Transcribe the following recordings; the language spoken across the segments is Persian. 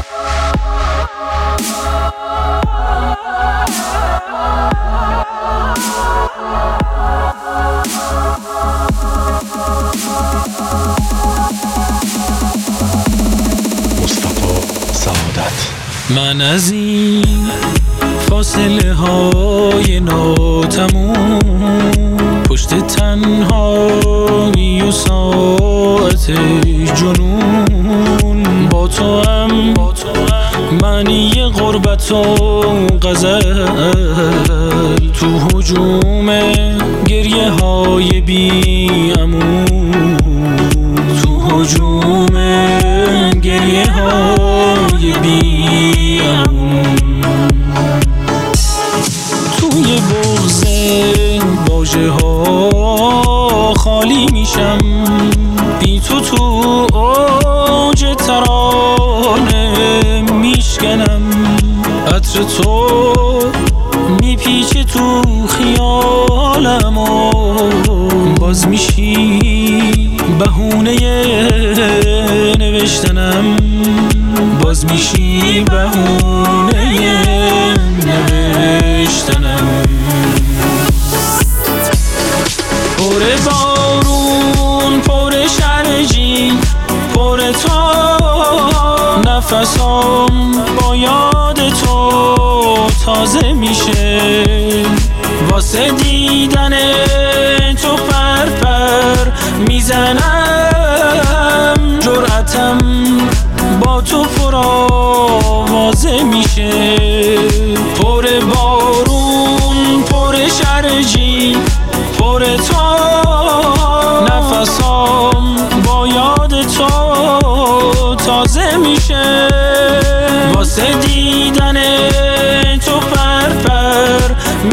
من از این فاصله های ناتموم، پشت تنهایی و ساعت جنون، با تو هم معنی غربت و غزل، تو هجوم گریه های بی امون، تو هجوم گریه های بی امون، توی بغض واژه ها خالی میشم، بی تو تو اوج ترانه میشکنم، عطر تو میپیچه تو خیالم و باز میشی بهونه نوشتنم، باز میشی بهونه نوشتنم. پر بارون، پر شرجی، پر تو، نفسام با یاد تو تازه میشه، واسه دیدن تو پر پر میزنم، جرأتم با تو پرآوازه میشه. پر بارون، پر شرجی، پر تو، نفسام با یاد تو تازه میشه، واسه دیدن تو پر پر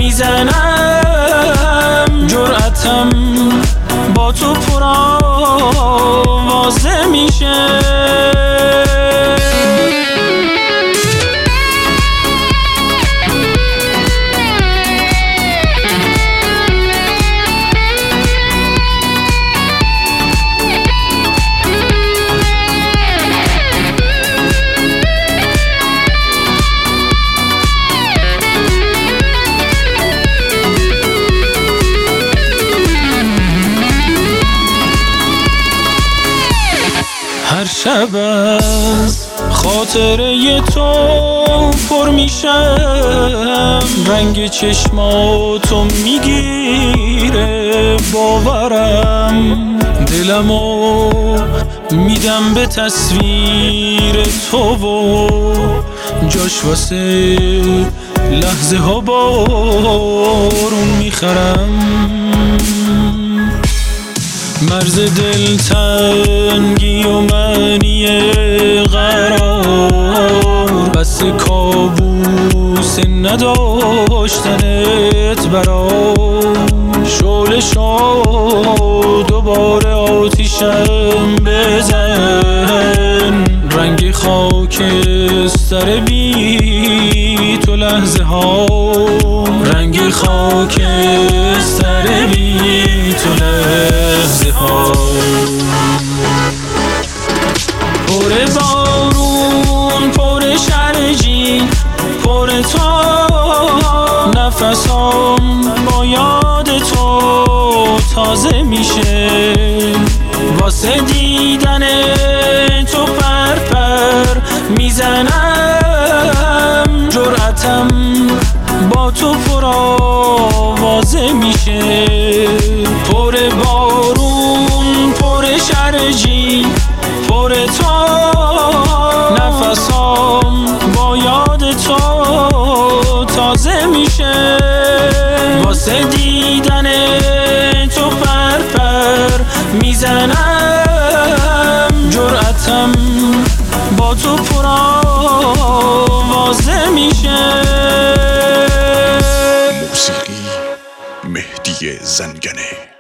میزنم، جرأتم با تو پرآوازه میشه. هر شب از خاطره تو پر میشم، رنگ چشماتو میگیره باورم، دلمو میدم به تصویر تو و جاش واسه لحظه ها بارون میخرم، مرز دلتنگی و معنی قرار، بس کابوس نداشتنت برام، شعله شو دوباره آتیشم بزن، رنگ خاکستر بی تو لحظه ها، رنگ خاکستر بی تو لحظه ها. پر بارون، پر شرجی، پر تو، نفسام با یاد تو تازه میشه، واسه دیدن تو پر پر میزنم، جرأتم با تو پرآوازه میشه. پر بارون، پر شرجی، پر تو، نفسام با یاد تو تازه میشه، واسه دیدن تو پر پر میزنم، جرأتم با تو پرآوازه میشه. موسیقی مهدی زنگنه.